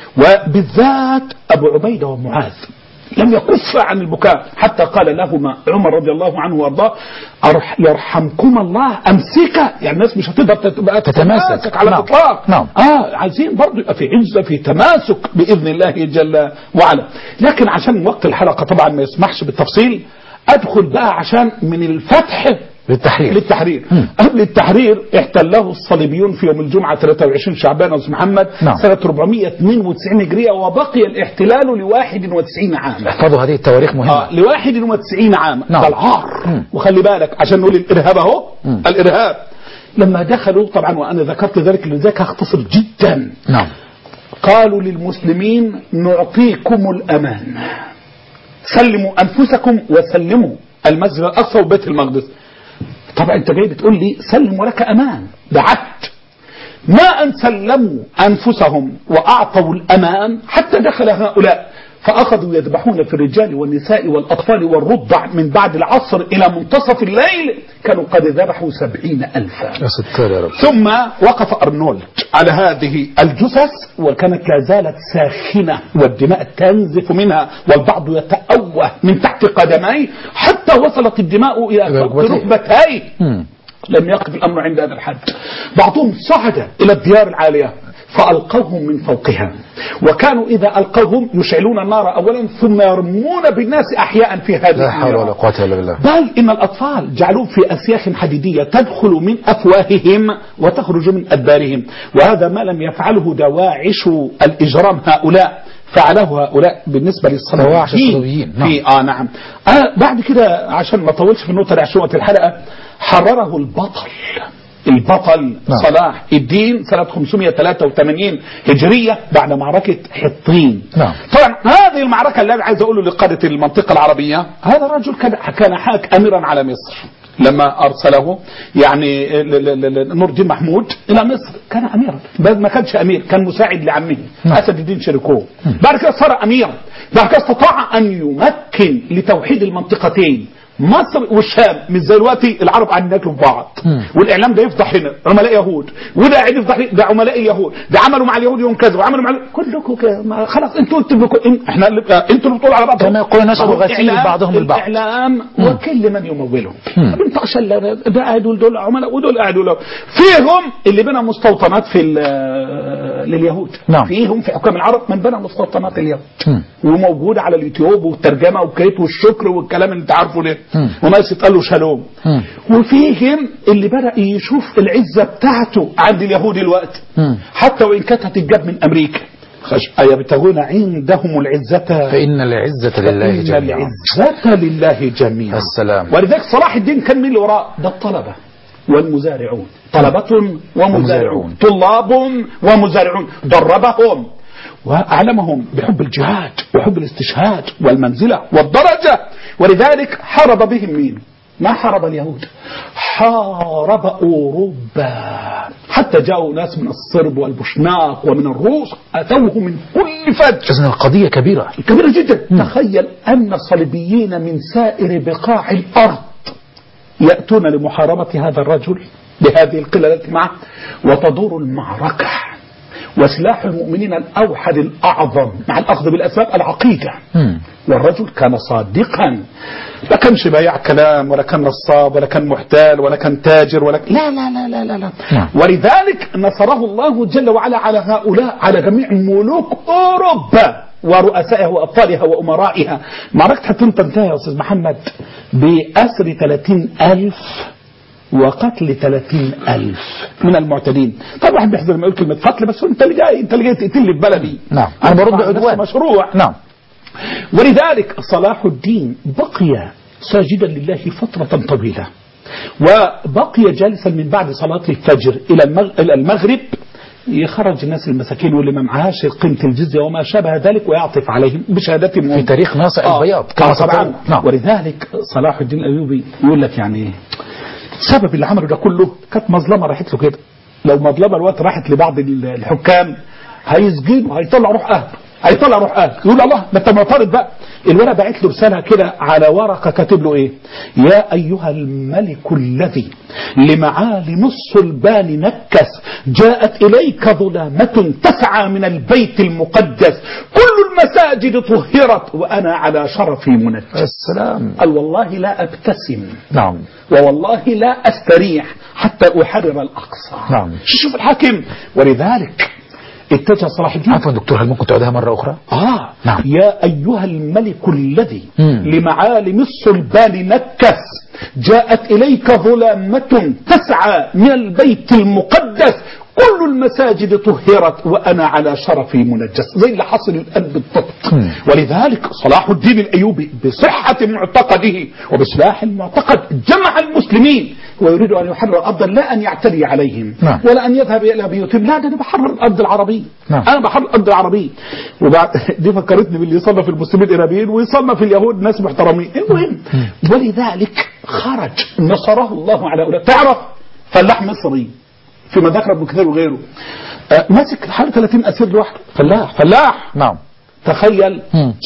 وبالذات أبو عبيدة ومعاذ لم يكف عن البكاء، حتى قال لهما عمر رضي الله عنه وارضاه: يرحمكم الله أمسكا. يعني الناس مش هتقدر تتماسك على الإطلاق. نعم. عايزين برضو يبقى في عزة في تماسك بإذن الله جل وعلا. لكن عشان وقت الحلقة طبعا ما يسمحش بالتفصيل، أدخل بقى عشان من الفتح للتحرير. قبل التحرير احتله الصليبيون في يوم الجمعة 23 شعبان أستاذ محمد. نعم. سنة 492 هجرية، وبقي الاحتلال ل91 عام. احفظوا هذه التواريخ مهمة. ل91 عام. نعم. ده العار. وخلي بالك عشان نقول الإرهاب اهو. الإرهاب لما دخلوا طبعا، وأنا ذكرت ذلك لذلك هختصر جدا. نعم. قالوا للمسلمين: نعطيكم الأمان، سلموا أنفسكم وسلموا المسجد الأقصى وبيت المقدس. طبعا انت جاي بتقول لي سلم ولك امان، ده عهد. ما ان سلموا انفسهم واعطوا الامان حتى دخل هؤلاء فاخذوا يذبحون في الرجال والنساء والاطفال والرضع من بعد العصر الى منتصف الليل، كانوا قد ذبحوا 70,000. يا ستار يا رب. ثم وقف ارنولد على هذه الجثث، وكانت لا زالت ساخنه والدماء تنزف منها والبعض يتأوه من تحت قدميه حتى وصلت الدماء الى ركبتيه. لم يقف الامر عند هذا الحد. بعضهم صعد الى الديار العاليه فألقوهم من فوقها، وكانوا إذا ألقوهم يشعلون النار أولا ثم يرمون بالناس أحياء في هذه لا حول ولا قوة إلا بالله. بل إن الأطفال جعلوهم في أسياخ حديدية تدخل من أفواههم وتخرج من أدبارهم، وهذا ما لم يفعله دواعش الإجرام هؤلاء، فعله هؤلاء بالنسبة للصليبيين. نعم. بعد كده عشان ما طولش في النقطة عشان وقت الحلقة، حرره البطل صلاح الدين سنة 583 هجرية بعد معركة حطين. طبعا هذه المعركة اللي عايز أقوله لقادة المنطقة العربية، هذا الرجل كان حاك أميرا على مصر لما أرسله يعني نور الدين محمود إلى مصر. كان أميرا، ما كانش أمير، كان مساعد لعمه أسد الدين شريكوه. بعد كده صار أميرا، بعد كده استطاع أن يمكن لتوحيد المنطقتين مصر والشام مش زي دلوقتي العرب قاعدين ياكلوا في بعض، والاعلام ده يفضح هنا عملاء يهود، وده قاعد يفضح ده عملاء اليهود، ده عملوا مع اليهود يوم كذا وعملوا مع كلكم كده. خلاص انتوا قلتوا احنا انتوا اللي بتقولوا على بعض كما يقول نشروا غسيل بعضهم البعض. الاعلام وكل من يمولهم. انت عشان ده قاعد ودول عملاء ودول قاعدوا فيهم اللي بنى مستوطنات في لليهود. نعم. فيهم في حكام العرب من بنى مستوطنات اليهود وموجود على اليوتيوب والترجمه والكيت والشكر والكلام اللي انت عارفه ده وناس يتقالوا شالوم. وفيهم اللي بدأ يشوف العزه بتاعته عند اليهود الوقت حتى وان كانت هتتجاب من امريكا. يبتغون عندهم العزة فإن العزة لله جميعا. العزة لله جميعا. السلام. ولذلك صلاح الدين كان من اللي وراء ده الطلبة والمزارعون، طلبة ومزارعون، طلاب ومزارعون، دربهم وأعلمهم بحب الجهاد وحب الاستشهاد والمنزلة والدرجة. ولذلك حارب بهم مين؟ ما حارب اليهود، حارب أوروبا، حتى جاءوا ناس من الصرب والبوشناق ومن الروس أتوه من كل فج. إذن القضية كبيرة كبيرة جدا. تخيل أن الصليبيين من سائر بقاع الأرض يأتون لمحاربة هذا الرجل بهذه القلة التي معه، وتدور المعركة وسلاح المؤمنين الأوحد الأعظم مع الأخذ بالأسباب العقيدة. والرجل كان صادقا، لا كانش بايع كلام ولا كان نصاب ولا كان محتال ولا كان تاجر ولا لا لا لا لا لا, لا. ولذلك نصره الله جل وعلا على هؤلاء، على جميع ملوك أوروبا ورؤسائها وأبطالها وأمرائها. معركة حتى تنتهي يا أستاذ محمد بأسر 30,000 وقتل 30,000 من المعتدين. طبعا واحد بيحذر ما يقول كلمة قتل، بس انت اللي جاي تقتلني في بلدي. نعم انا برد عدوان مشروع. نعم. ولذلك صلاح الدين بقي ساجدا لله فترة طويلة، وبقي جالسا من بعد صلاة الفجر إلى المغرب يخرج الناس المساكين واللي ما معهاش قيمة الجزية وما شابه ذلك ويعطف عليهم بشهادتهم في تاريخ ناصع البياض كما طبعا. نعم. ولذلك صلاح الدين الأيوبي يقول لك يعني سبب اللي عمله ده كله كانت مظلمة راحت له كده. لو مظلمة الوقت راحت لبعض الحكام هيسجنوا، هيطلع روح أهل، هيطلع روح أهل، يقول الله ده انت معترض بقى. الولد بعت له رسالة كده على ورقة كاتب له ايه؟ يا أيها الملك الذي لمعالم الصلبان نكس، جاءت إليك ظلامة تسعى من البيت المقدس، كل المساجد طهرت وأنا على شرفي منجس. السلام. قال والله لا أبتسم. نعم. ووالله لا أستريح حتى أحرر الأقصى. نعم. شوف الحاكم. ولذلك اتجه صلاح الدين. عفوا دكتور، هل ممكن تعودها مرة أخرى؟ نعم. يا أيها الملك الذي لمعالم الصلبان نكس، جاءت إليك ظلامة تسعى من البيت المقدس، كل المساجد طهرت وأنا على شرفي منجس. زي اللي حصل الآن بالضبط. ولذلك صلاح الدين الأيوبي بصحة معتقده وبسلاح المعتقد جمع المسلمين ويريد أن يحرر الأرض، لا أن يعتدي عليهم. نعم. ولا أن يذهب إلى بيوتهم، لا ده أنا بحرر الأرض العربية. نعم. أنا بحرر الأرض العربية. وبعد دي فكرتني باللي يصنف المسلمين إرهابيين ويصنف اليهود ناس محترمين. المهم ولذلك خرج نصره الله على أولاد. تعرف فلاح مصري في مذاكرة ابن كثير وغيره ماسك حوالي 30 أسير لوحده. فلاح. نعم. تخيل.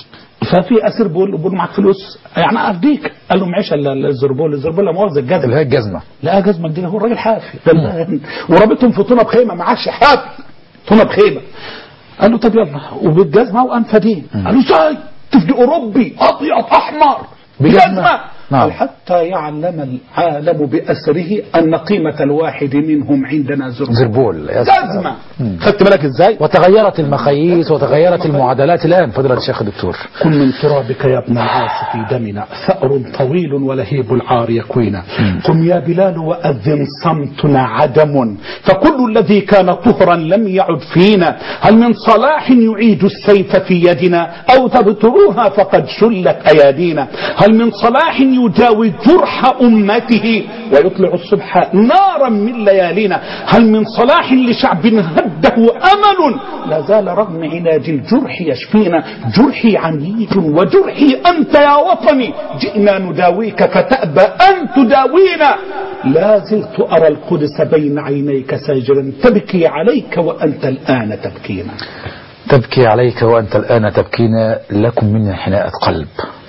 ففي أسير بقول معك فلوس يعني أفديك. قال له معيش الزربول لا مؤاخذة الجزمة. اللي هي الجزمة. لا جزمة جديدة، هو الراجل حافي ورابطهم في طنة بخيمة، معاش حافي طنة بخيمة. قال له طب يلا وبالجزمة وأنفدين. قال له ازاي تفدي أوروبي أبيض أحمر بجزمة؟ نعم. حتى يعلم العالم بأسره أن قيمة الواحد منهم عندنا زربول جزمة. خدت بالك ازاي؟ وتغيرت المقاييس وتغيرت المعادلات الآن. فضيلة الشيخ الدكتور. كن من ترابك يا ابن العاص في دمنا، ثأر طويل ولهيب العار يكوينا. قم يا بلال وأذن صمتنا عدم، فكل الذي كان طهرا لم يعد فينا. هل من صلاح يعيد السيف في يدنا، أو تبتروها فقد شلت أيادينا. هل من صلاح يجاوز جرح أمته ويطلع الصبح نارا من ليالينا. هل من صلاح لشعب هده أمل، لا زال رغم عناج الجرح يشفينا. جرحي عنيج وجرحي أنت يا وطني، جئنا نداويك فتأبى أن تداوينا. لا زلت أرى القدس بين عينيك ساجرا، تبكي عليك وأنت الآن تبكينا. تبكي عليك وأنت الآن تبكينا، لكم منا حناءة قلب.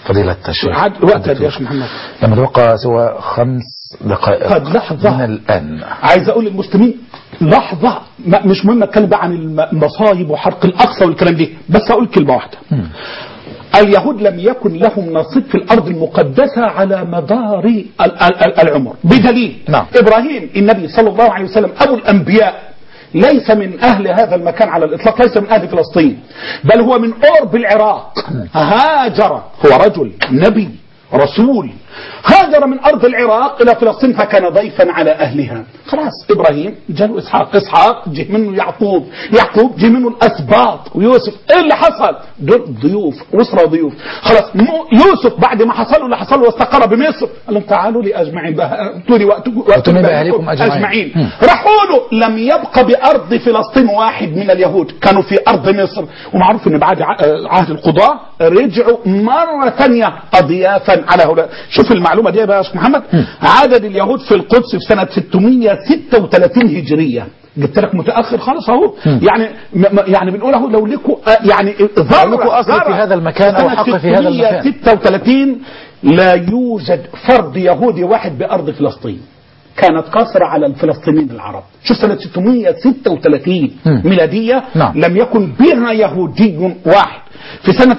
فضيلة الشيخ وقت قد ايه يا شيخ محمد؟ لما توقع سوى 5 دقائق قد لحظة من الآن. عايز أقول للمسلمين لحظة، مش مهم أتكلم بقى عن المصايب وحرق الأقصى والكلام دي، بس أقول كلمة واحدة. اليهود لم يكن لهم نصيب في الأرض المقدسة على مدار العمر، بدليل نعم. إبراهيم النبي صلى الله عليه وسلم أبو الأنبياء ليس من أهل هذا المكان على الإطلاق، ليس من أهل فلسطين، بل هو من قرب العراق. هاجر، هو رجل نبي رسول، هاجر من أرض العراق إلى فلسطين فكان ضيفا على أهلها. خلاص إبراهيم جاء إسحاق، إسحاق جه منه يعقوب، يعقوب جه منه الأسباط ويوسف. إيه اللي حصل؟ دول ضيوف، أسرة ضيوف. خلاص يوسف بعد ما حصلوا اللي حصلوا واستقر بمصر قال لهم تعالوا لي أجمعين بقى، أتوني وأتوني بأهلكم أجمعين. راحوا له، لم يبقى بأرض فلسطين واحد من اليهود، كانوا في أرض مصر. ومعروف أن بعد عهد القضاة رجعوا مرة ثانية أضيافا على هؤلاء. شوف المعلومة دي يا شيخ محمد، عدد اليهود في القدس في سنة 636 هجرية. جبت لك متأخر خالص اهو. يعني بنقول اهو لو لكم يعني ذرة أصل في هذا المكان أو حق في هذا المكان. 636 لا يوجد فرد يهودي واحد بأرض فلسطين، كانت قاصرة على الفلسطينيين العرب. شوف سنة 636 ميلادية لم يكن بها يهودي واحد. في سنة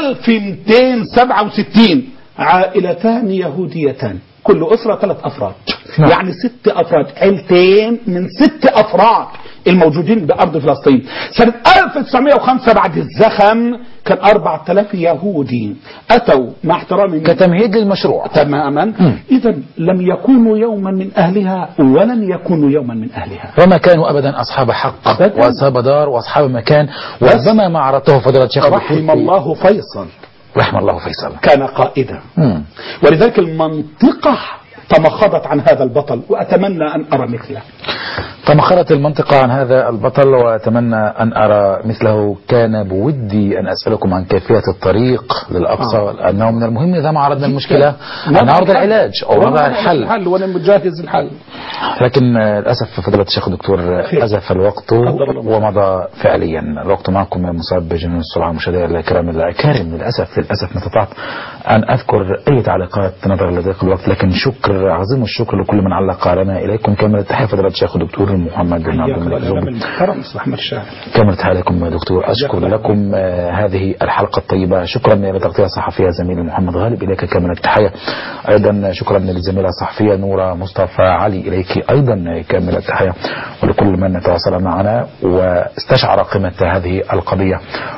1267 عائلتان يهوديتان، كل أسرة 3 أفراد، يعني 6 أفراد، عيلتين من 6 أفراد الموجودين بأرض فلسطين. سنة 1905 بعد الزخم كان 4000 يهودي أتوا مع احترامي كتمهيد للمشروع تماما. إذا لم يكونوا يوما من أهلها ولن يكونوا يوما من أهلها، وما كانوا أبدا أصحاب حق وأصحاب دار وأصحاب مكان. وربما ما عرضته فضيلة الشيخ رحم الله فيصل، رحم الله فيصل، كان قائدا. ولذلك المنطقة تمخضت عن هذا البطل، وأتمنى أن أرى مثله. تمخضت المنطقة عن هذا البطل وأتمنى أن أرى مثله. كان بودي أن أسألكم عن كيفية الطريق للأقصى، لأنه من المهم إذا ما عرضنا المشكلة أن نعرض العلاج أو نضع الحل، وأنا مجهز الحل. لكن للأسف فضيلة الشيخ دكتور أزف الوقت ومضى فعليا. الوقت معكم مصاب بجنون السرعة. مشاهدينا الكرام الأكارم، للأسف ما استطعت أن أذكر أي تعليقات نظرا لضيق الوقت، لكن شكر عظيم الشكر لكل من علق علينا. إليكم كامل التحية فضيلة الشيخ الدكتور محمد بن عبد الملك. كامل التحية لكم دكتور. أشكر لكم هذه الحلقة الطيبة. شكرا لتغطية الصحفية زميل محمد غالب، إليك كامل التحية. أيضا شكرا للزميلة الصحفية نورة مصطفى علي، إليك أيضا كامل التحية. ولكل من تواصل معنا واستشعر قيمة هذه القضية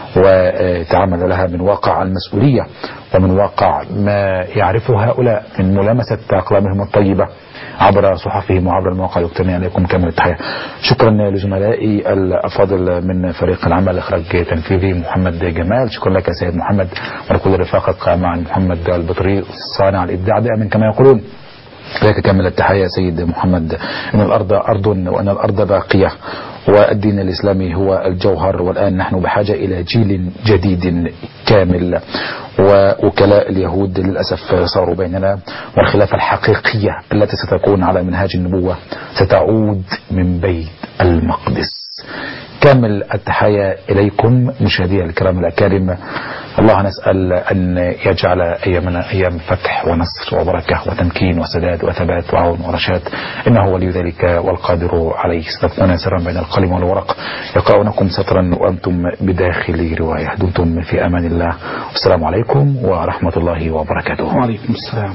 وتعامل لها من واقع المسؤولية ومن واقع ما يعرفه هؤلاء من ملامسة أقلامهم الطيبة عبر صحفهم وعبر المواقع الإلكترونية. عليكم كامل التحية. شكرا لزملائي الأفاضل من فريق العمل، إخراج تنفيذي محمد جمال. شكرا لك سيد محمد ولكل رفاقك مع محمد البطري صانع الإبداع دائما كما يقولون. لك كامل التحية سيد محمد. إن الأرض أرض وأن الأرض باقية والدين الإسلامي هو الجوهر، والآن نحن بحاجة إلى جيل جديد كامل. ووكلاء اليهود للأسف صاروا بيننا، والخلافة الحقيقية التي ستكون على منهاج النبوة ستعود من بيت المقدس. كامل التحية إليكم مشاهدي الكرام الأكارم. الله نسأل أن يجعل أيامنا أيام فتح ونصر وبركة وتمكين وسداد وثبات وعون ورشاد، إنه ولي ذلك والقادر عليه. ستبقون سرا بين القلم والورق، يقرأونكم سطرا وأنتم بداخل رواية. دمتم في أمان الله، والسلام عليكم ورحمة الله وبركاته. وعليكم السلام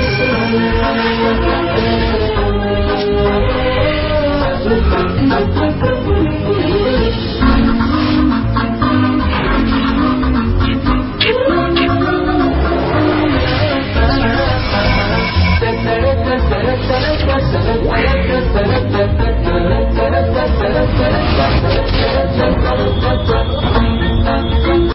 ورحمة الله.